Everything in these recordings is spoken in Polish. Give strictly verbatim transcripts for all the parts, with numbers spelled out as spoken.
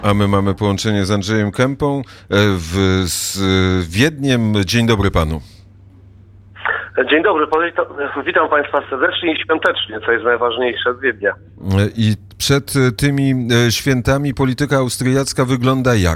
A my mamy połączenie z Andrzejem Kępą w, z Wiedniem. Dzień dobry panu. Dzień dobry, witam Państwa serdecznie i świątecznie, co jest najważniejsze z Wiednia. I przed tymi świętami polityka austriacka wygląda jak?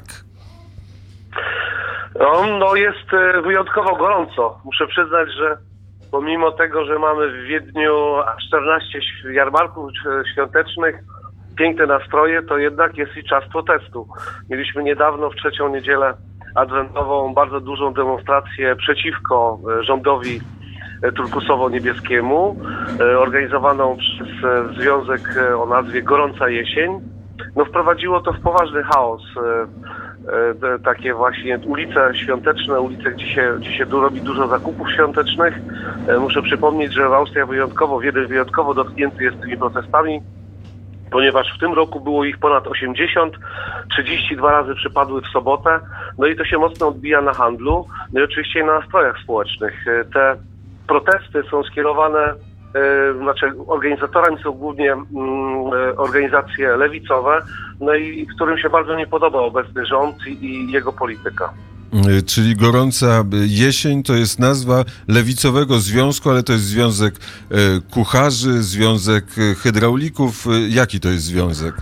No, no jest wyjątkowo gorąco. Muszę przyznać, że pomimo tego, że mamy w Wiedniu czternaście jarmarków świątecznych, piękne nastroje, to jednak jest i czas protestu. Mieliśmy niedawno w trzecią niedzielę adwentową bardzo dużą demonstrację przeciwko rządowi turkusowo-niebieskiemu, organizowaną przez związek o nazwie Gorąca Jesień. No, wprowadziło to w poważny chaos. Takie właśnie ulice świąteczne, ulice, gdzie się, gdzie się robi dużo zakupów świątecznych. Muszę przypomnieć, że Austria wyjątkowo, Wiedeń wyjątkowo dotknięty jest tymi protestami, ponieważ w tym roku było ich ponad osiemdziesiąt, trzydzieści dwa razy przypadły w sobotę, no i to się mocno odbija na handlu, no i oczywiście na nastrojach społecznych. Te protesty są skierowane, yy, znaczy organizatorami są głównie yy, organizacje lewicowe, no i którym się bardzo nie podoba obecny rząd i, i jego polityka. Czyli Gorąca Jesień to jest nazwa lewicowego związku, ale to jest związek kucharzy, związek hydraulików. Jaki to jest związek?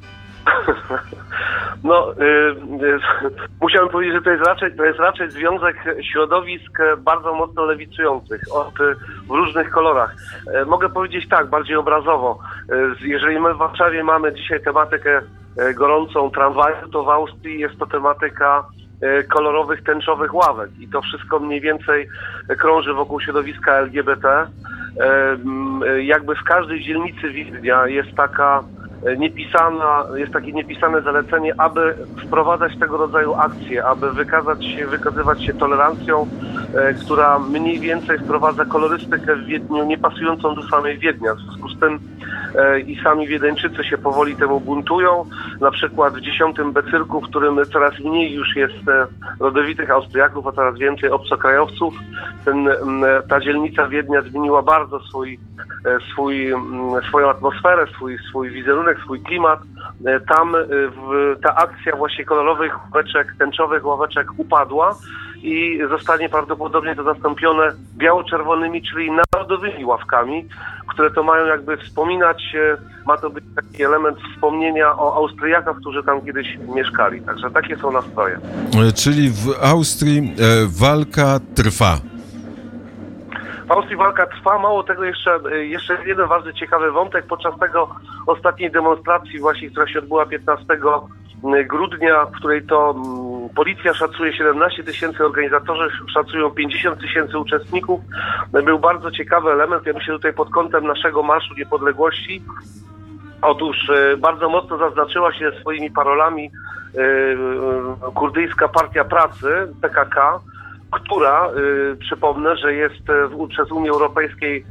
No, y, y, musiałem powiedzieć, że to jest raczej, to jest raczej związek środowisk bardzo mocno lewicujących, od, w różnych kolorach. Y, mogę powiedzieć tak, bardziej obrazowo. Y, jeżeli my w Warszawie mamy dzisiaj tematykę y, gorącą tramwaju, to w Austrii jest to tematyka kolorowych, tęczowych ławek i to wszystko mniej więcej krąży wokół środowiska L G B T. Jakby w każdej dzielnicy Wiednia jest taka niepisana, jest takie niepisane zalecenie, aby wprowadzać tego rodzaju akcje, aby wykazać się, wykazywać się tolerancją, która mniej więcej wprowadza kolorystykę w Wiedniu niepasującą do samej Wiednia. W związku z tym i sami Wiedeńczycy się powoli temu buntują. Na przykład w dziesiątym B cyrku, w którym coraz mniej już jest rodowitych Austriaków, a coraz więcej obcokrajowców, ten, ta dzielnica Wiednia zmieniła bardzo swój, swój, swoją atmosferę, swój, swój wizerunek, swój klimat. Tam w, ta akcja właśnie kolorowych ławeczek, tęczowych ławeczek upadła i zostanie prawdopodobnie to zastąpione biało-czerwonymi, czyli narodowymi ławkami, które to mają jakby wspominać, ma to być taki element wspomnienia o Austriakach, którzy tam kiedyś mieszkali. Także takie są nastroje. Czyli w Austrii e, walka trwa. W Austrii walka trwa, mało tego jeszcze, jeszcze jeden bardzo ciekawy wątek. Podczas tego ostatniej demonstracji właśnie, która się odbyła piętnastego grudnia, w której to policja szacuje siedemnaście tysięcy, organizatorzy szacują pięćdziesiąt tysięcy uczestników. Był bardzo ciekawy element, ja myślę tutaj pod kątem naszego Marszu Niepodległości. Otóż bardzo mocno zaznaczyła się swoimi parolami kurdyjska Partia Pracy, P K K, która, y, przypomnę, że jest w, przez Unię Europejską y,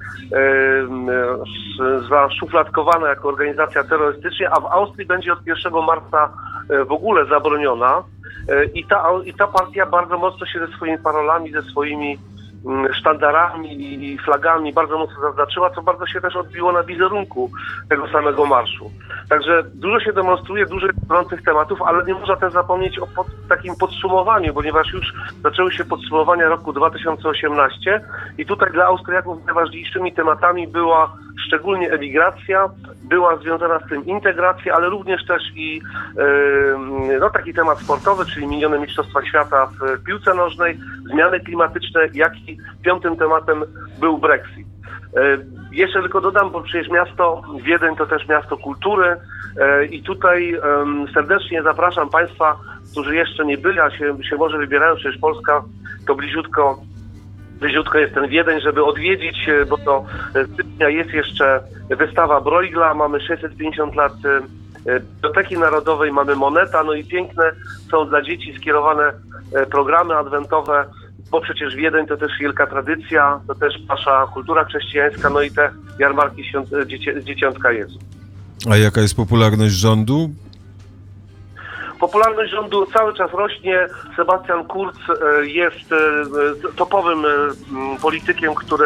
y, zaszufladkowana jako organizacja terrorystyczna, a w Austrii będzie od pierwszego marca y, w ogóle zabroniona. Y, i, ta, I ta partia bardzo mocno się ze swoimi parolami, ze swoimi y, sztandarami i flagami bardzo mocno zaznaczyła, co bardzo się też odbiło na wizerunku tego samego marszu. Także dużo się demonstruje, dużo gorących tematów, ale nie można też zapomnieć o pod, takim podsumowaniu, ponieważ już zaczęły się podsumowania roku dwa tysiące osiemnastego i tutaj dla Austriaków najważniejszymi tematami była szczególnie emigracja, była związana z tym integracja, ale również też i yy, no, taki temat sportowy, czyli minione Mistrzostwa Świata w piłce nożnej, zmiany klimatyczne, jak i piątym tematem był Brexit. Jeszcze tylko dodam, bo przecież miasto Wiedeń to też miasto kultury i tutaj serdecznie zapraszam Państwa, którzy jeszcze nie byli, a się, się może wybierają, przecież Polska to bliziutko, bliziutko jest ten Wiedeń, żeby odwiedzić, bo do stycznia jest jeszcze wystawa Bruegla, mamy sześćset pięćdziesiąt lat Biblioteki Narodowej, mamy Moneta, no i piękne są dla dzieci skierowane programy adwentowe, bo przecież Wiedeń to też wielka tradycja, to też nasza kultura chrześcijańska, no i te jarmarki świąt, dziecię, Dzieciątka Jezu. A jaka jest popularność rządu? Popularność rządu cały czas rośnie. Sebastian Kurz jest topowym politykiem, który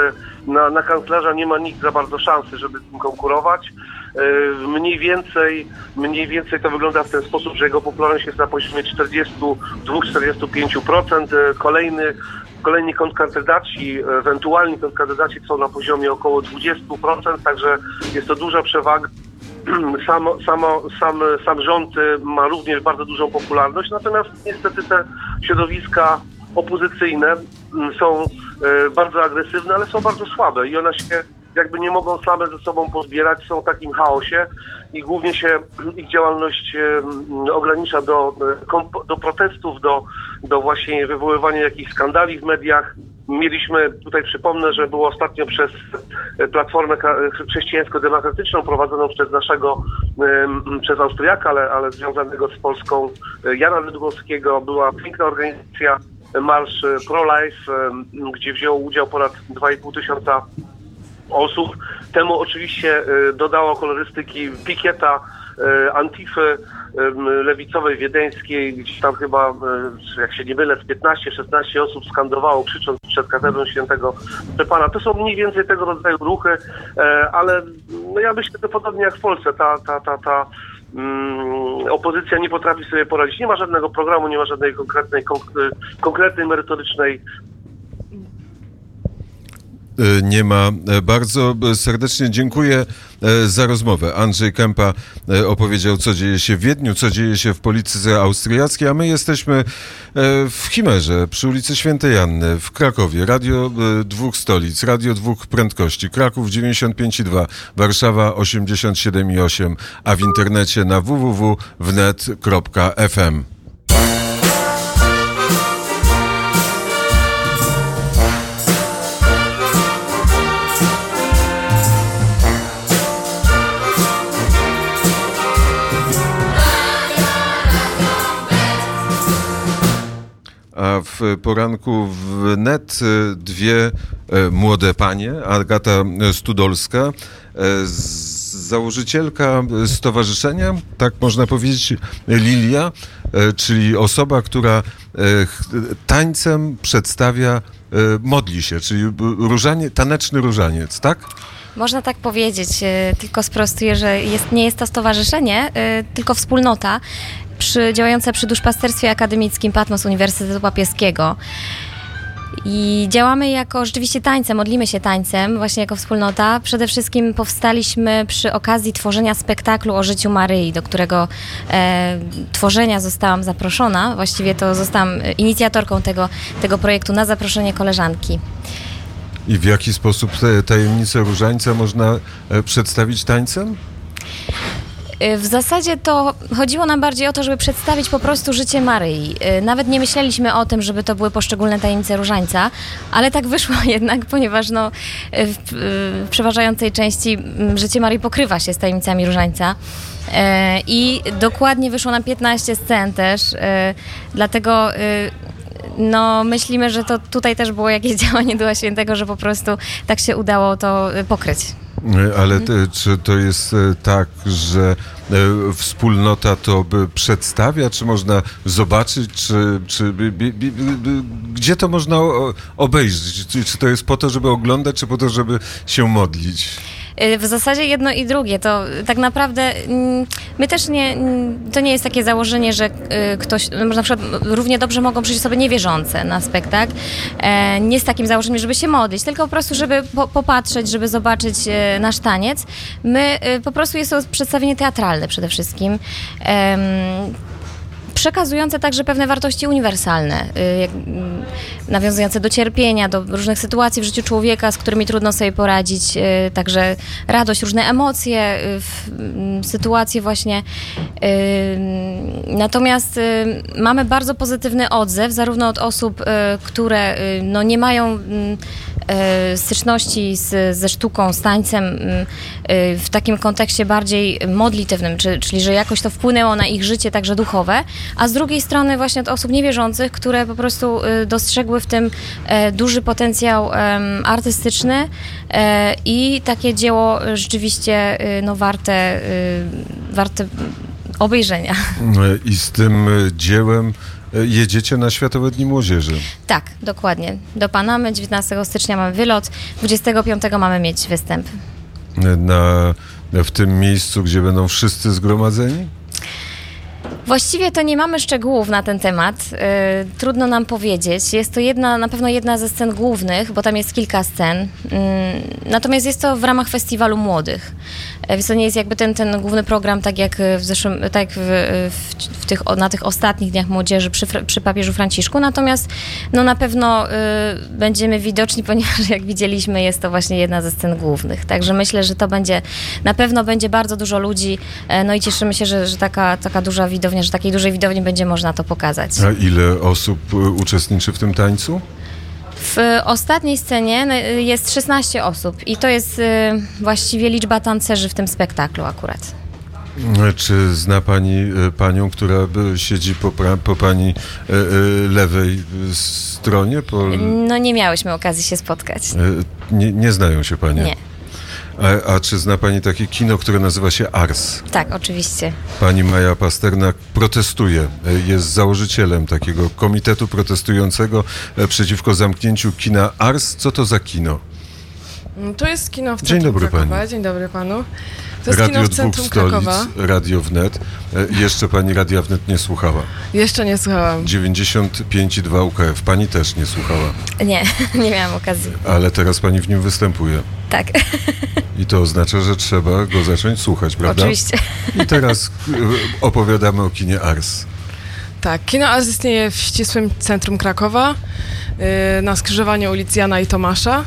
na, na kanclerza nie ma nikt za bardzo szansy, żeby z nim konkurować. Mniej więcej, mniej więcej to wygląda w ten sposób, że jego popularność jest na poziomie czterdzieści dwa do czterdziestu pięciu procent. Kolejny, kolejni kontrkandydaci, ewentualni kontrkandydaci są na poziomie około dwadzieścia procent, także jest to duża przewaga. Sam, samo, sam, sam rząd ma również bardzo dużą popularność, natomiast niestety te środowiska opozycyjne są bardzo agresywne, ale są bardzo słabe i one się jakby nie mogą same ze sobą pozbierać, są w takim chaosie i głównie się ich działalność ogranicza do, do protestów, do, do właśnie wywoływania jakichś skandali w mediach. Mieliśmy, tutaj przypomnę, że było ostatnio przez Platformę Chrześcijańsko-Demokratyczną prowadzoną przez naszego, przez Austriaka, ale, ale związanego z Polską, Jana Wydłowskiego, była piękna organizacja, marsz Pro-Life, gdzie wzięło udział ponad dwa i pół tysiąca osób. Temu oczywiście dodało kolorystyki pikieta Antify lewicowej wiedeńskiej, gdzieś tam chyba, jak się nie mylę, z piętnaście szesnaście osób skandowało, krzycząc przed katedrą świętego Szczepana. To są mniej więcej tego rodzaju ruchy, ale no ja myślę, że podobnie jak w Polsce, ta, ta, ta, ta um, opozycja nie potrafi sobie poradzić. Nie ma żadnego programu, nie ma żadnej konkretnej, konkretnej merytorycznej. Nie ma. Bardzo serdecznie dziękuję za rozmowę. Andrzej Kępa opowiedział, co dzieje się w Wiedniu, co dzieje się w polityce austriackiej, a my jesteśmy w Chimerze, przy ulicy Świętej Anny, w Krakowie. Radio dwóch stolic, radio dwóch prędkości. Kraków dziewięćdziesiąt pięć i dwa, Warszawa osiemdziesiąt siedem i osiem, a w internecie na w w w kropka wnet kropka f m. A w poranku wnet dwie młode panie, Agata Studolska, założycielka stowarzyszenia, tak można powiedzieć, Lilia, czyli osoba, która tańcem przedstawia, modli się, czyli różanie, taneczny różaniec, tak? Można tak powiedzieć, tylko sprostuję, że jest, nie jest to stowarzyszenie, tylko wspólnota przy, działająca przy Duszpasterstwie Akademickim Patmos Uniwersytetu Papieskiego. I działamy jako rzeczywiście tańcem, modlimy się tańcem, właśnie jako wspólnota. Przede wszystkim powstaliśmy przy okazji tworzenia spektaklu o życiu Maryi, do którego e, tworzenia zostałam zaproszona. Właściwie to zostałam inicjatorką tego, tego projektu na zaproszenie koleżanki. I w jaki sposób te tajemnice różańca można przedstawić tańcem? W zasadzie to chodziło nam bardziej o to, żeby przedstawić po prostu życie Maryi. Nawet nie myśleliśmy o tym, żeby to były poszczególne tajemnice różańca, ale tak wyszło jednak, ponieważ no, w, w przeważającej części życie Maryi pokrywa się z tajemnicami różańca. I dokładnie wyszło nam piętnaście scen też, dlatego no, myślimy, że to tutaj też było jakieś działanie Ducha Świętego, że po prostu tak się udało to pokryć. Ale te, czy to jest tak, że wspólnota to przedstawia, czy można zobaczyć, czy, czy by, by, by, by, gdzie to można obejrzeć? Czy, czy to jest po to, żeby oglądać, czy po to, żeby się modlić? W zasadzie jedno i drugie. To tak naprawdę my też nie, to nie jest takie założenie, że ktoś, na przykład równie dobrze mogą przyjść osoby niewierzące na spektakl. Nie z takim założeniem, żeby się modlić, tylko po prostu, żeby po, popatrzeć, żeby zobaczyć nasz taniec. My, po prostu jest to przedstawienie teatralne przede wszystkim. Przekazujące także pewne wartości uniwersalne, jak, nawiązujące do cierpienia, do różnych sytuacji w życiu człowieka, z którymi trudno sobie poradzić, także radość, różne emocje, sytuacje właśnie. Natomiast mamy bardzo pozytywny odzew, zarówno od osób, które no, nie mają styczności z, ze sztuką, z tańcem w takim kontekście bardziej modlitewnym, czy, czyli że jakoś to wpłynęło na ich życie także duchowe, a z drugiej strony właśnie od osób niewierzących, które po prostu dostrzegły w tym duży potencjał artystyczny i takie dzieło rzeczywiście no, warte, warte obejrzenia. I z tym dziełem jedziecie na Światowe Dni Młodzieży. Tak, dokładnie. Do Panamy dziewiętnastego stycznia mamy wylot, dwudziestego piątego mamy mieć występ. Na, w tym miejscu, gdzie będą wszyscy zgromadzeni? Właściwie to nie mamy szczegółów na ten temat. Yy, trudno nam powiedzieć. Jest to jedna, na pewno jedna ze scen głównych, bo tam jest kilka scen. Yy, natomiast jest to w ramach festiwalu młodych. Yy, więc to nie jest jakby ten, ten główny program, tak jak w zeszłym, tak jak w, w, w tych, na tych ostatnich Dniach Młodzieży przy, przy papieżu Franciszku. Natomiast no, na pewno yy, będziemy widoczni, ponieważ jak widzieliśmy, jest to właśnie jedna ze scen głównych. Także myślę, że to będzie, na pewno będzie bardzo dużo ludzi. Yy, no i cieszymy się, że, że taka, taka duża widownia, że takiej dużej widowni będzie można to pokazać. A ile osób uczestniczy w tym tańcu? W ostatniej scenie jest szesnaście osób i to jest właściwie liczba tancerzy w tym spektaklu akurat. Czy zna pani panią, która siedzi po, pra, po pani lewej stronie? Po... No nie miałyśmy okazji się spotkać. Nie, nie znają się panie? Nie. A, a czy zna pani takie kino, które nazywa się Ars? Tak, oczywiście. Pani Maja Pasternak protestuje, jest założycielem takiego komitetu protestującego przeciwko zamknięciu kina Ars. Co to za kino? To jest kino w Dzień centrum dobry Krakowa. pani. Dzień dobry panu. To jest Radio kino w dwóch centrum stolic, Krakowa. Radio Wnet. Jeszcze pani Radia Wnet nie słuchała. Jeszcze nie słuchałam. dziewięćdziesiąt pięć i dwa U K F. Pani też nie słuchała. Nie, nie miałam okazji. Ale teraz pani w nim występuje. Tak. I to oznacza, że trzeba go zacząć słuchać, prawda? Oczywiście. I teraz opowiadamy o kinie Ars. Tak, kino Ars istnieje w ścisłym centrum Krakowa, yy, na skrzyżowaniu ulic Jana i Tomasza.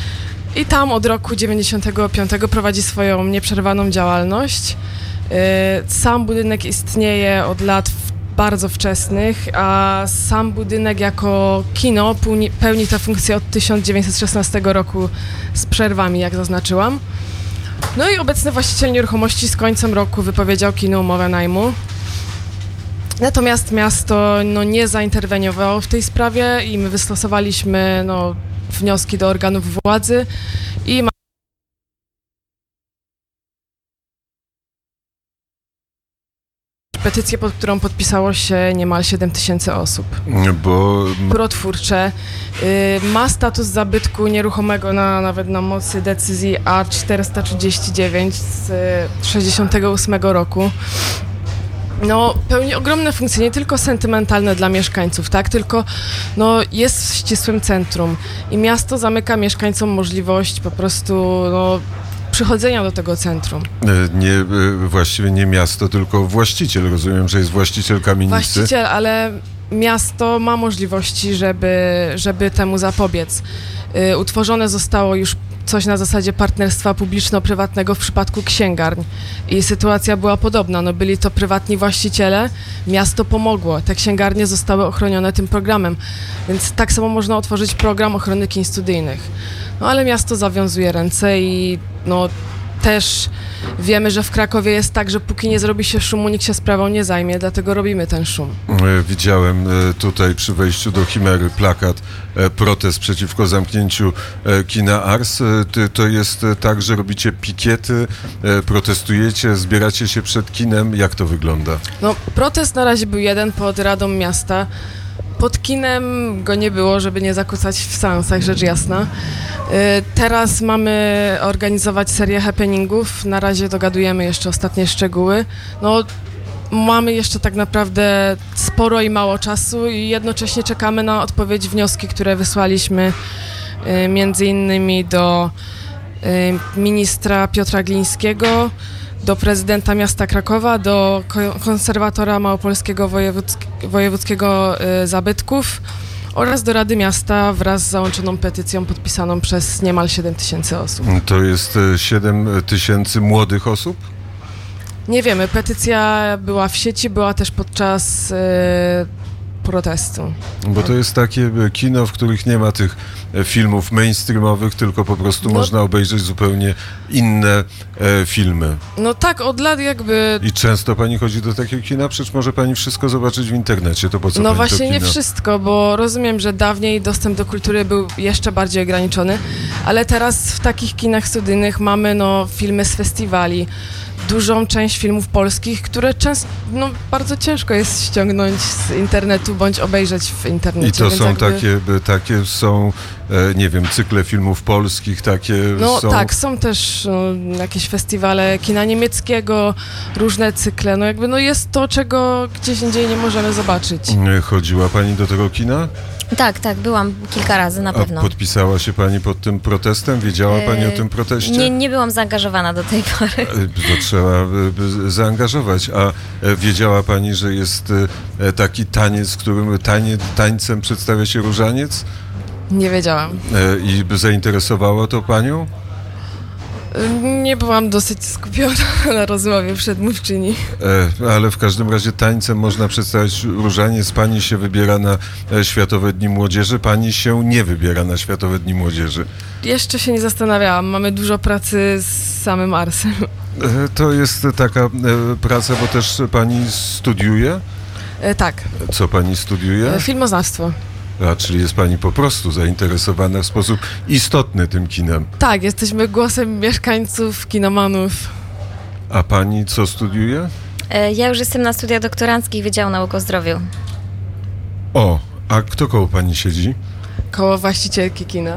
I tam od roku dziewięćdziesiątego piątego prowadzi swoją nieprzerwaną działalność. Yy, sam budynek istnieje od lat bardzo wczesnych, a sam budynek jako kino pełni, pełni tę funkcję od tysiąc dziewięćset szesnastego roku z przerwami, jak zaznaczyłam. No i obecny właściciel nieruchomości z końcem roku wypowiedział kinu umowę najmu. Natomiast miasto no, nie zainterweniowało w tej sprawie i my wystosowaliśmy no, wnioski do organów władzy i ma petycję, pod którą podpisało się niemal siedem tysięcy osób. Bo... Protwórcze y, ma status zabytku nieruchomego na, nawet na mocy decyzji A czterysta trzydzieści dziewięć z y, sześćdziesiątego ósmego roku. No, pełni ogromne funkcje, nie tylko sentymentalne dla mieszkańców, tak, tylko no, jest w ścisłym centrum i miasto zamyka mieszkańcom możliwość po prostu no, przychodzenia do tego centrum. Nie, właściwie nie miasto, tylko właściciel. Rozumiem, że jest właściciel kamienicy. Właściciel, ale miasto ma możliwości, żeby, żeby temu zapobiec. Y, utworzone zostało już coś na zasadzie partnerstwa publiczno-prywatnego w przypadku księgarń i sytuacja była podobna. No, byli to prywatni właściciele, miasto pomogło. Te księgarnie zostały ochronione tym programem, więc tak samo można otworzyć program ochrony kin studyjnych. No ale miasto zawiązuje ręce i no też wiemy, że w Krakowie jest tak, że póki nie zrobi się szumu, nikt się sprawą nie zajmie, dlatego robimy ten szum. Widziałem tutaj przy wejściu do Chimery plakat, protest przeciwko zamknięciu kina Ars. To jest tak, że robicie pikiety, protestujecie, zbieracie się przed kinem. Jak to wygląda? No, protest na razie był jeden pod Radą Miasta. Pod kinem go nie było, żeby nie zakłócać w seansach, rzecz jasna. Teraz mamy organizować serię happeningów. Na razie dogadujemy jeszcze ostatnie szczegóły. No, mamy jeszcze tak naprawdę sporo i mało czasu i jednocześnie czekamy na odpowiedź, wnioski, które wysłaliśmy między innymi do ministra Piotra Glińskiego, do prezydenta miasta Krakowa, do konserwatora małopolskiego wojewódzk- wojewódzkiego y, zabytków oraz do Rady Miasta wraz z załączoną petycją podpisaną przez niemal siedem tysięcy osób. To jest siedem tysięcy młodych osób? Nie wiemy, petycja była w sieci, była też podczas y, protestu. Bo to jest takie kino, w których nie ma tych filmów mainstreamowych, tylko po prostu no, można obejrzeć zupełnie inne e, filmy. No tak, od lat jakby... I często pani chodzi do takiego kina? Przecież może pani wszystko zobaczyć w internecie, to po co No pani właśnie to kino? Nie wszystko, bo rozumiem, że dawniej dostęp do kultury był jeszcze bardziej ograniczony, ale teraz w takich kinach studyjnych mamy no filmy z festiwali, dużą część filmów polskich, które często, no bardzo ciężko jest ściągnąć z internetu bądź obejrzeć w internecie. I to więc są jakby... takie, takie są, e, nie wiem, cykle filmów polskich, takie No są... tak, są też no, jakieś festiwale kina niemieckiego, różne cykle, no jakby no jest to, czego gdzieś indziej nie możemy zobaczyć. Chodziła pani do tego kina? Tak, tak, byłam kilka razy na pewno. A podpisała się pani pod tym protestem? Wiedziała pani o tym proteście? Nie, nie byłam zaangażowana do tej pory. To trzeba e, zaangażować. A e, wiedziała pani, że jest e, taki taniec, którym tanie, tańcem przedstawia się różaniec? Nie wiedziałam. E, I zainteresowało to panią? Nie byłam dosyć skupiona na rozmowie przedmówczyni. E, ale w każdym razie tańcem można przedstawiać różaniec. Pani się wybiera na e, Światowe Dni Młodzieży, pani się nie wybiera na Światowe Dni Młodzieży. Jeszcze się nie zastanawiałam. Mamy dużo pracy z samym Arsem. E, to jest taka e, praca, bo też pani studiuje? E, tak. Co pani studiuje? E, filmoznawstwo. A, czyli jest pani po prostu zainteresowana w sposób istotny tym kinem. Tak, jesteśmy głosem mieszkańców, kinomanów. A pani co studiuje? E, Ja już jestem na studiach doktoranckich Wydziału Nauk o Zdrowiu. O, a kto koło pani siedzi? Koło właścicielki kina.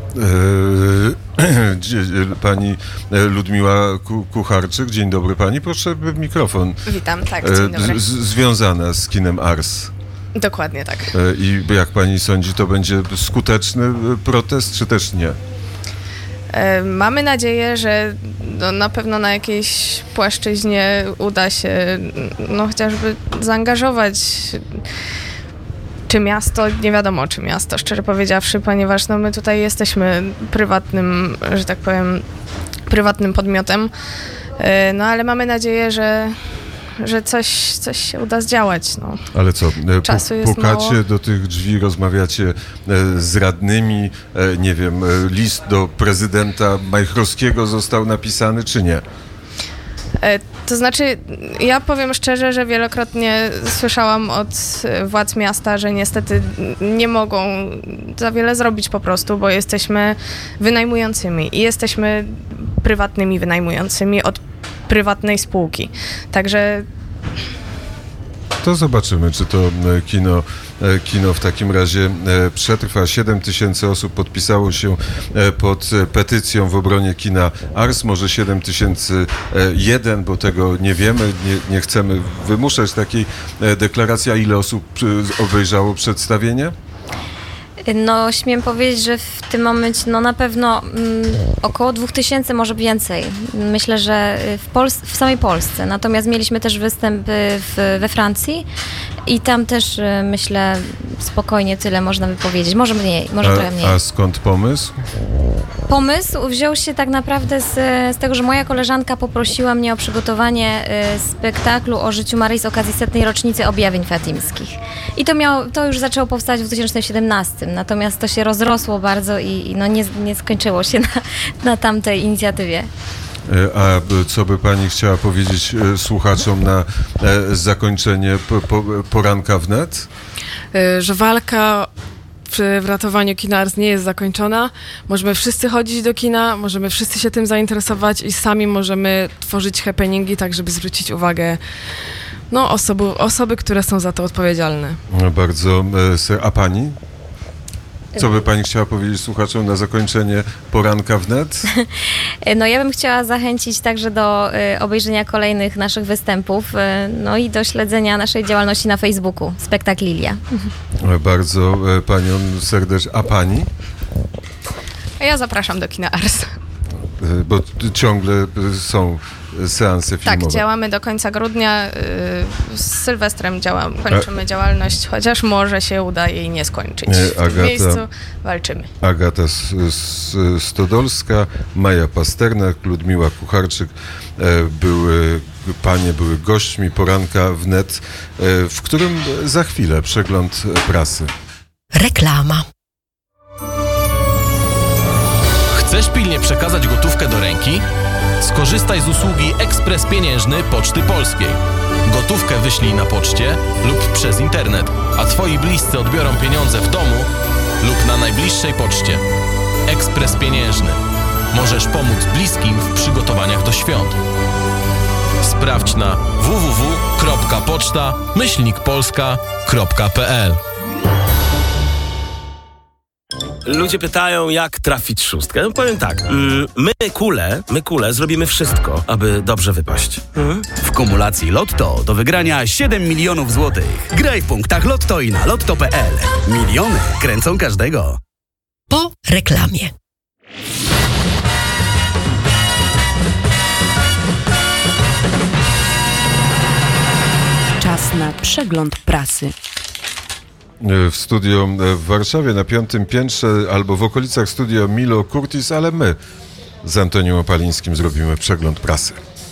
Eee, dzie- pani e, Ludmiła Ku- Kucharczyk. Dzień dobry pani. Proszę mikrofon. Witam, tak, E, dzień dobry. z- związana z kinem Ars. Dokładnie tak. E, I jak pani sądzi, to będzie skuteczny e, protest, czy też nie? E, Mamy nadzieję, że no, na pewno na jakiejś płaszczyźnie uda się no, chociażby zaangażować czy miasto, nie wiadomo czy miasto, szczerze powiedziawszy, ponieważ no, my tutaj jesteśmy prywatnym, że tak powiem, prywatnym podmiotem, e, no ale mamy nadzieję, że że coś, coś się uda zdziałać. No. Ale co, e, Czasu pu- jest pukacie mało. do tych drzwi, rozmawiacie e, z radnymi, e, nie wiem, e, list do prezydenta Majchrowskiego został napisany, czy nie? E, To znaczy, ja powiem szczerze, że wielokrotnie słyszałam od e, władz miasta, że niestety nie mogą za wiele zrobić po prostu, bo jesteśmy wynajmującymi i jesteśmy prywatnymi wynajmującymi od prywatnej spółki. Także To zobaczymy, czy to e, kino, e, kino w takim razie e, przetrwa. siedem tysięcy osób podpisało się e, pod e, petycją w obronie kina Ars. Może siedem tysięcy jeden, bo tego nie wiemy. Nie, nie chcemy wymuszać takiej e, deklaracji. A ile osób e, obejrzało przedstawienie? No, śmiem powiedzieć, że w tym momencie, no na pewno mm, około dwóch tysięcy, może więcej. Myślę, że w, Pols- w samej Polsce. Natomiast mieliśmy też występy w, we Francji i tam też, y, myślę, spokojnie tyle można by powiedzieć. Może mniej, może trochę mniej. A, a skąd pomysł? Pomysł wziął się tak naprawdę z, z tego, że moja koleżanka poprosiła mnie o przygotowanie y, spektaklu o życiu Maryi z okazji setnej rocznicy objawień fatimskich. I to, miało, to już zaczęło powstać w dwa tysiące siedemnastym, natomiast to się rozrosło bardzo i, i no nie, nie skończyło się na, na tamtej inicjatywie. E, A b- co by pani chciała powiedzieć e, słuchaczom na e, zakończenie po, po, poranka wnet? Y, Że walka przy w ratowaniu kina Ars nie jest zakończona. Możemy wszyscy chodzić do kina, możemy wszyscy się tym zainteresować i sami możemy tworzyć happeningi, tak żeby zwrócić uwagę no, osoby, osoby, które są za to odpowiedzialne. No, bardzo. e, se- A pani? Co by pani chciała powiedzieć słuchaczom na zakończenie poranka wnet? No ja bym chciała zachęcić także do y, obejrzenia kolejnych naszych występów, y, no i do śledzenia naszej działalności na Facebooku, Spektakl Lilia. E, Bardzo e, panią serdecznie. A pani? a ja zapraszam do kina Ars. E, Bo t- ciągle e, są seanse filmowe. Tak, działamy do końca grudnia. y, Z Sylwestrem działam, kończymy działalność, chociaż może się uda jej nie skończyć. Nie, W tym Agata- miejscu walczymy. Agata S- S- Stodolska, Maja Pasternak, Ludmiła Kucharczyk e, były, panie były gośćmi poranka wnet, e, w którym za chwilę przegląd prasy. Reklama. Chcesz pilnie przekazać gotówkę do ręki? Skorzystaj z usługi Ekspres Pieniężny Poczty Polskiej. Gotówkę wyślij na poczcie lub przez internet, a twoi bliscy odbiorą pieniądze w domu lub na najbliższej poczcie. Ekspres Pieniężny. Możesz pomóc bliskim w przygotowaniach do świąt. Sprawdź na w w w kropka poczta myślnik polska kropka p l. Ludzie pytają, jak trafić szóstkę. No powiem tak, mm, my kule, my kule zrobimy wszystko, aby dobrze wypaść. Mhm. W kumulacji Lotto do wygrania siedem milionów złotych. Graj w punktach Lotto i na lotto kropka p l. Miliony kręcą każdego. Po reklamie. Czas na przegląd prasy. W studio w Warszawie na piątym piętrze albo w okolicach studia Milo Curtis, ale my z Antonią Opalińskim zrobimy przegląd prasy.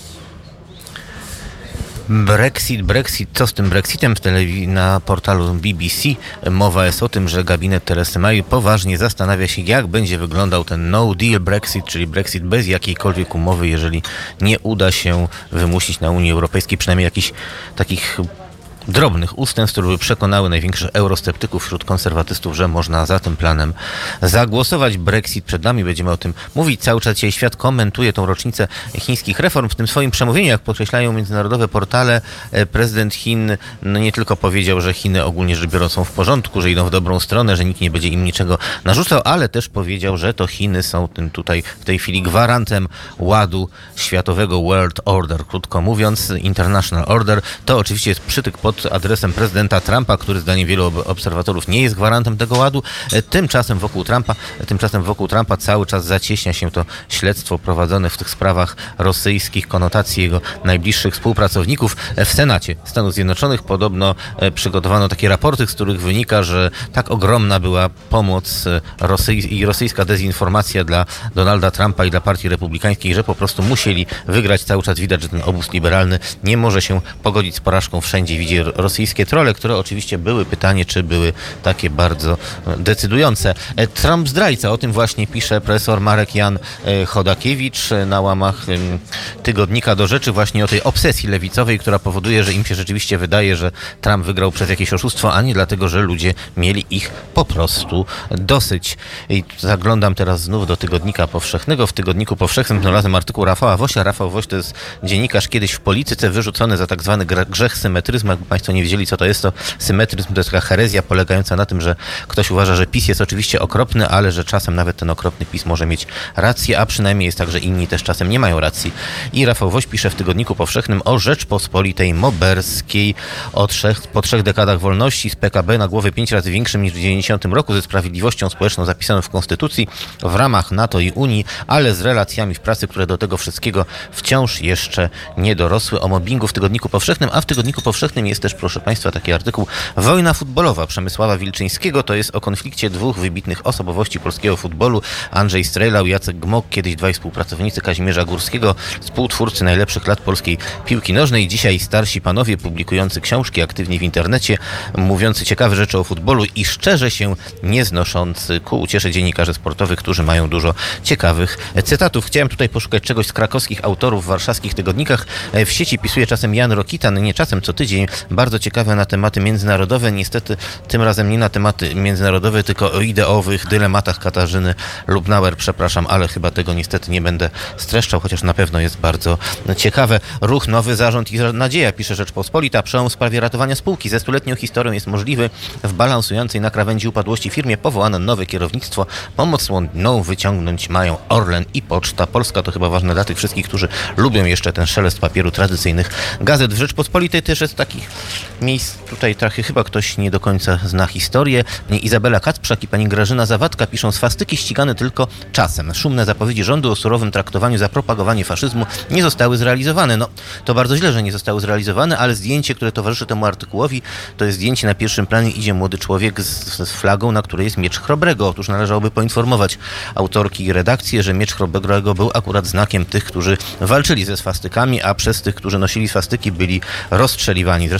Brexit, Brexit, co z tym Brexitem? W telewi- na portalu B B C mowa jest o tym, że gabinet Teresy May poważnie zastanawia się, jak będzie wyglądał ten no deal Brexit, czyli Brexit bez jakiejkolwiek umowy, jeżeli nie uda się wymusić na Unii Europejskiej przynajmniej jakichś takich drobnych ustępstw, które by przekonały największych eurosceptyków wśród konserwatystów, że można za tym planem zagłosować. Brexit przed nami, będziemy o tym mówić cały czas. Dzisiaj świat komentuje tą rocznicę chińskich reform. W tym swoim przemówieniu, jak podkreślają międzynarodowe portale, prezydent Chin no nie tylko powiedział, że Chiny ogólnie rzecz biorąc są w porządku, że idą w dobrą stronę, że nikt nie będzie im niczego narzucał, ale też powiedział, że to Chiny są tym tutaj w tej chwili gwarantem ładu światowego World Order. Krótko mówiąc, International Order. To oczywiście jest przytyk pod adresem prezydenta Trumpa, który zdaniem wielu obserwatorów nie jest gwarantem tego ładu. Tymczasem wokół Trumpa, tymczasem wokół Trumpa cały czas zacieśnia się to śledztwo prowadzone w tych sprawach rosyjskich, konotacji jego najbliższych współpracowników. W Senacie Stanów Zjednoczonych podobno przygotowano takie raporty, z których wynika, że tak ogromna była pomoc rosyj- i rosyjska dezinformacja dla Donalda Trumpa i dla Partii Republikańskiej, że po prostu musieli wygrać. Cały czas widać, że ten obóz liberalny nie może się pogodzić z porażką wszędzie. Widzi rosyjskie trole, które oczywiście były, pytanie, czy były takie bardzo decydujące. Trump zdrajca, o tym właśnie pisze profesor Marek Jan Chodakiewicz na łamach tygodnika Do Rzeczy, właśnie o tej obsesji lewicowej, która powoduje, że im się rzeczywiście wydaje, że Trump wygrał przez jakieś oszustwo, a nie dlatego, że ludzie mieli ich po prostu dosyć. I zaglądam teraz znów do Tygodnika Powszechnego. W Tygodniku Powszechnym znalazłem artykuł Rafała Wosia. Rafał Woś to jest dziennikarz kiedyś w Polityce wyrzucony za tak zwany grzech symetryzmu. Jakby Państwo nie wiedzieli, co to jest, to symetryzm to jest taka herezja polegająca na tym, że ktoś uważa, że PiS jest oczywiście okropny, ale że czasem nawet ten okropny PiS może mieć rację, a przynajmniej jest tak, że inni też czasem nie mają racji. I Rafał Woś pisze w Tygodniku Powszechnym o Rzeczpospolitej Moberskiej, o trzech, po trzech dekadach wolności z P K B na głowę pięć razy większym niż w dziewięćdziesiątym roku, ze sprawiedliwością społeczną zapisaną w Konstytucji, w ramach NATO i Unii, ale z relacjami w pracy, które do tego wszystkiego wciąż jeszcze nie dorosły. O mobbingu w Tygodniku Powszechnym, a w Tygodniku Powszechnym jest też, proszę Państwa, taki artykuł Wojna futbolowa Przemysława Wilczyńskiego. To jest o konflikcie dwóch wybitnych osobowości polskiego futbolu. Andrzej Strejlał, Jacek Gmok, kiedyś dwaj współpracownicy Kazimierza Górskiego, współtwórcy najlepszych lat polskiej piłki nożnej. Dzisiaj starsi panowie publikujący książki, aktywni w internecie, mówiący ciekawe rzeczy o futbolu i szczerze się nie znoszący ku uciesze dziennikarzy sportowych, którzy mają dużo ciekawych cytatów. Chciałem tutaj poszukać czegoś z krakowskich autorów w warszawskich tygodnikach. W sieci pisuje czasem Jan Rokitan, nie czasem, co tydzień, bardzo ciekawe na tematy międzynarodowe. Niestety tym razem nie na tematy międzynarodowe, tylko o ideowych dylematach Katarzyny Lubnauer, przepraszam, ale chyba tego niestety nie będę streszczał, chociaż na pewno jest bardzo ciekawe. Ruch Nowy Zarząd i Nadzieja, pisze Rzeczpospolita. Przełom w sprawie ratowania spółki ze stuletnią historią jest możliwy. W balansującej na krawędzi upadłości firmie powołano nowe kierownictwo. Pomocną wyciągnąć mają Orlen i Poczta Polska. To chyba ważne dla tych wszystkich, którzy lubią jeszcze ten szelest papieru tradycyjnych gazet. W Rzeczpospolitej też jest takich miejsc, tutaj trochę chyba ktoś nie do końca zna historię. Izabela Kacprzak i pani Grażyna Zawadka piszą: swastyki ścigane tylko czasem. Szumne zapowiedzi rządu o surowym traktowaniu za propagowanie faszyzmu nie zostały zrealizowane. No, to bardzo źle, że nie zostały zrealizowane, ale zdjęcie, które towarzyszy temu artykułowi, to jest zdjęcie, na pierwszym planie idzie młody człowiek z, z flagą, na której jest miecz Chrobrego. Otóż należałoby poinformować autorki i redakcję, że miecz Chrobrego był akurat znakiem tych, którzy walczyli ze swastykami, a przez tych, którzy nosili swastyki, byli rozstrzeliwani. Zresztą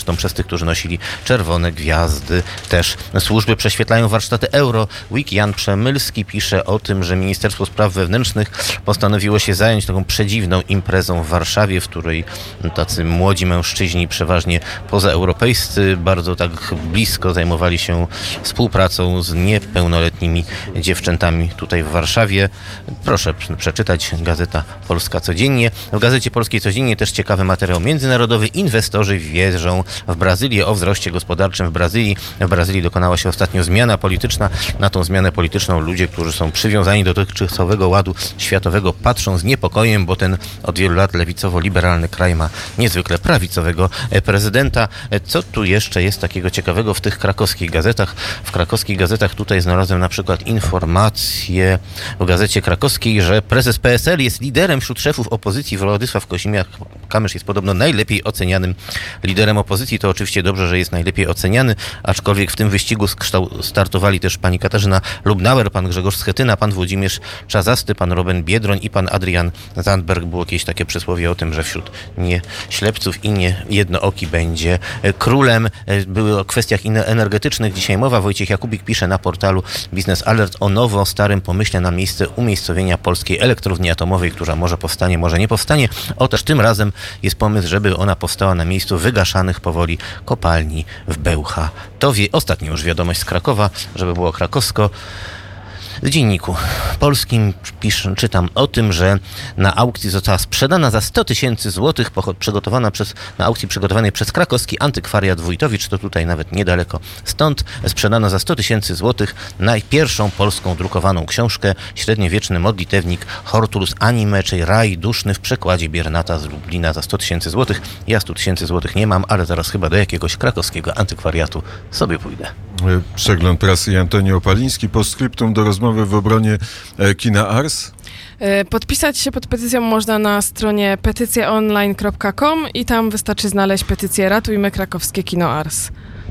zresztą przez tych, którzy nosili czerwone gwiazdy. Też służby prześwietlają warsztaty Euro Week. Jan Przemylski pisze o tym, że Ministerstwo Spraw Wewnętrznych postanowiło się zająć taką przedziwną imprezą w Warszawie, w której tacy młodzi mężczyźni, przeważnie pozaeuropejscy, bardzo tak blisko zajmowali się współpracą z niepełnoletnimi dziewczętami tutaj w Warszawie. Proszę przeczytać Gazeta Polska Codziennie. W Gazecie Polskiej Codziennie też ciekawy materiał międzynarodowy. Inwestorzy wierzą w Brazylię, o wzroście gospodarczym w Brazylii. W Brazylii dokonała się ostatnio zmiana polityczna. Na tą zmianę polityczną ludzie, którzy są przywiązani do dotychczasowego ładu światowego, patrzą z niepokojem, bo ten od wielu lat lewicowo-liberalny kraj ma niezwykle prawicowego prezydenta. Co tu jeszcze jest takiego ciekawego w tych krakowskich gazetach? W krakowskich gazetach tutaj znalazłem na przykład informację w Gazecie Krakowskiej, że prezes P S L jest liderem wśród szefów opozycji. Władysław Kosiniak-Kamysz jest podobno najlepiej ocenianym liderem opozycji. To oczywiście dobrze, że jest najlepiej oceniany, aczkolwiek w tym wyścigu startowali też pani Katarzyna Lubnauer, pan Grzegorz Schetyna, pan Włodzimierz Czazasty, pan Robert Biedroń i pan Adrian Zandberg. Było jakieś takie przysłowie o tym, że wśród nie ślepców i nie jednooki będzie królem. Były o kwestiach energetycznych dzisiaj mowa. Wojciech Jakubik pisze na portalu Biznes Alert o nowo starym pomyśle na miejsce umiejscowienia polskiej elektrowni atomowej, która może powstanie, może nie powstanie. Otóż tym razem jest pomysł, żeby ona powstała na miejscu wygaszanych powoli kopalni w Bełchatowie. Ostatnia już wiadomość z Krakowa, żeby było krakowsko. W Dzienniku Polskim piszę, czytam o tym, że na aukcji została sprzedana za sto tysięcy złotych, przygotowana przez, na aukcji przygotowanej przez krakowski antykwariat Wójtowicz, to tutaj nawet niedaleko stąd, sprzedano za sto tysięcy złotych najpierwszą polską drukowaną książkę, średniowieczny modlitewnik Hortulus Anime, czyli Raj Duszny w przekładzie Biernata z Lublina za sto tysięcy złotych. Ja sto tysięcy złotych nie mam, ale zaraz chyba do jakiegoś krakowskiego antykwariatu sobie pójdę. Przegląd prasy i Antoni Opaliński. Postscriptum do rozmowy w obronie kina Ars. Podpisać się pod petycją można na stronie petycja online kropka com i tam wystarczy znaleźć petycję Ratujmy Krakowskie Kino Ars.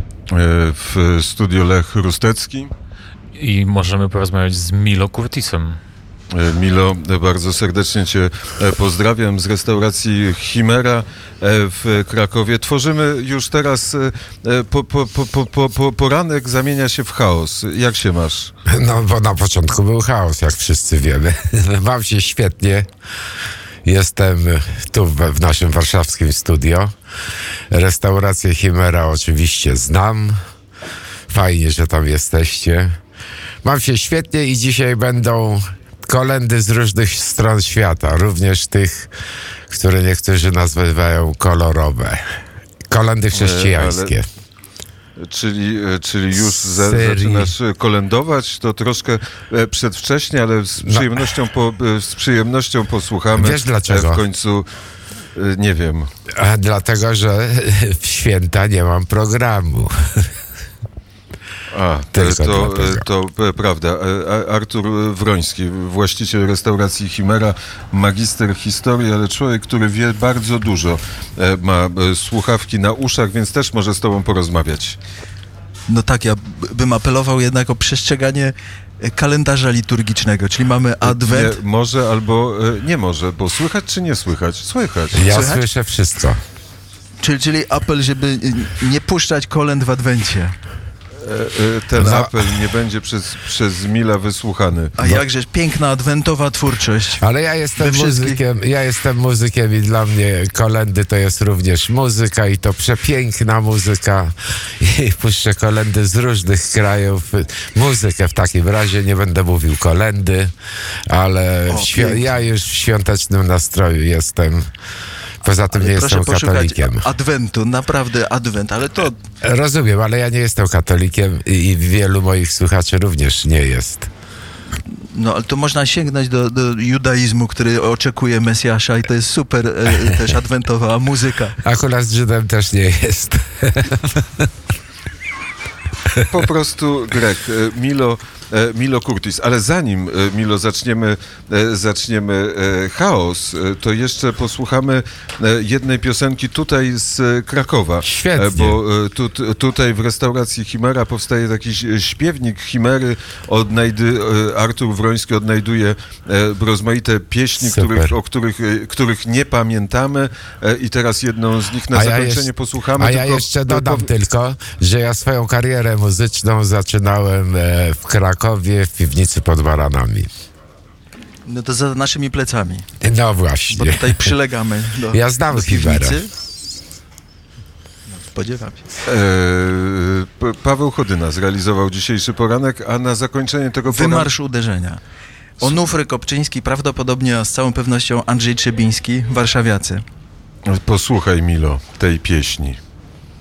W studio Lech Rustecki. I możemy porozmawiać z Milo Curtisem. Milo, bardzo serdecznie Cię pozdrawiam z restauracji Chimera w Krakowie. Tworzymy już teraz, po, po, po, po, po, poranek zamienia się w chaos. Jak się masz? No, bo na początku był chaos, jak wszyscy wiemy. Mam się świetnie. Jestem tu w, w naszym warszawskim studio. Restaurację Chimera oczywiście znam. Fajnie, że tam jesteście. Mam się świetnie i dzisiaj będą kolędy z różnych stron świata, również tych, które niektórzy nazywają kolorowe. Kolędy chrześcijańskie. Ale, czyli, czyli już za, zaczynasz kolędować, to troszkę przedwcześnie, ale z przyjemnością, po, z przyjemnością posłuchamy. Wiesz dlaczego? W końcu nie wiem. A dlatego, że w święta nie mam programu. A, to, to, to prawda. Artur Wroński, właściciel restauracji Chimera, magister historii, ale człowiek, który wie bardzo dużo, ma słuchawki na uszach, więc też może z tobą porozmawiać. No tak, ja bym apelował jednak o przestrzeganie kalendarza liturgicznego, czyli mamy adwent. Nie, może albo nie może, bo słychać czy nie słychać? Słychać. Ja Słychać? Słyszę wszystko. Czyli, czyli apel, żeby nie puszczać kolęd w adwencie. Ten apel nie będzie przez, przez Mila wysłuchany. A no. Jakżeż piękna adwentowa twórczość. Ale ja jestem muzykiem, ja jestem muzykiem i dla mnie kolędy to jest również muzyka i to przepiękna muzyka. I puszczę kolędy z różnych krajów. Muzykę w takim razie, nie będę mówił kolędy, ale o, w świ- ja już w świątecznym nastroju jestem. Poza tym ale nie jestem katolikiem. Adwentu, naprawdę adwent, ale to... Rozumiem, ale ja nie jestem katolikiem i wielu moich słuchaczy również nie jest. No, ale to można sięgnąć do, do judaizmu, który oczekuje Mesjasza i to jest super e, też adwentowa muzyka. Akurat z Żydem też nie jest. Po prostu Grek. Milo e, Milo Kurtis. Ale zanim, e, Milo, zaczniemy, e, zaczniemy e, chaos, e, to jeszcze posłuchamy e, jednej piosenki tutaj z e, Krakowa. Świetnie. E, bo e, tu, tu, tutaj w restauracji Chimera powstaje taki śpiewnik Chimery. Odnajdy, e, Artur Wroński odnajduje e, rozmaite pieśni, których, o których, e, których nie pamiętamy e, i teraz jedną z nich na A ja zakończenie jeszcze- posłuchamy. A ja tylko- jeszcze dodam po- tylko, że ja swoją karierę muzyczną zaczynałem e, w Krakowie w piwnicy pod Baranami. No to za naszymi plecami, No bo właśnie. tutaj przylegamy do, Ja znam do Chimera. piwnicy. No, spodziewam się. E, P- Paweł Chodyna zrealizował dzisiejszy poranek, a na zakończenie tego poranku... Wymarsz uderzenia. Onufry Kopczyński, prawdopodobnie, a z całą pewnością Andrzej Trzebiński, warszawiacy. Posłuchaj, Milo, tej pieśni.